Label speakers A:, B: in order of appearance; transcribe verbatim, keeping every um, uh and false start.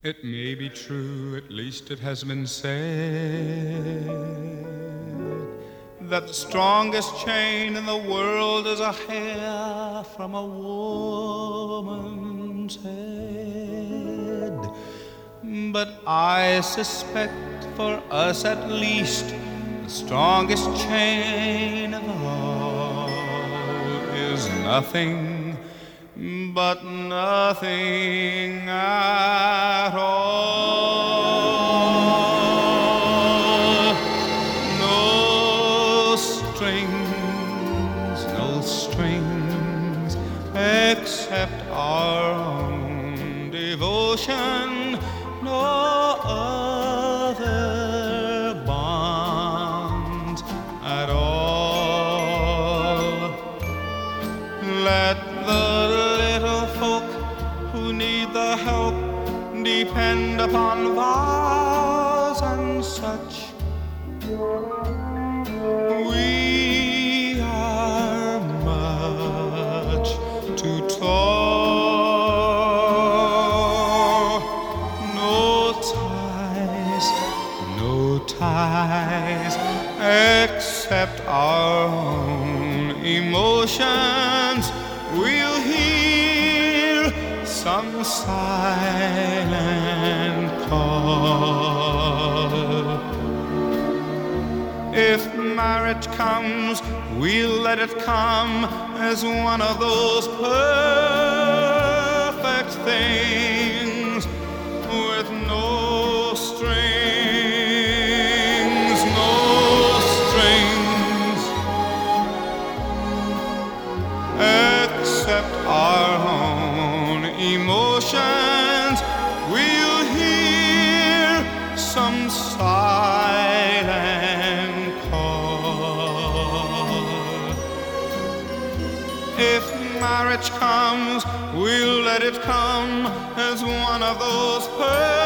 A: It may be true, at least it has been said, that the strongest chain in the world is a hair from a woman's head. But I suspect, for us at least, the strongest chain of all is nothing but nothing at all. No strings, no strings, except our own devotion. No other bonds at all. Let the little folk who need the help depend upon vows and such. We are much too tall. No ties, no ties, except our own emotions. We'll hear some silent call. If marriage comes, we'll let it come as one of those perfect things with no strings, no strings, except our own emotions. We'll hear some silent call. If marriage comes, we'll let it come as one of those perfect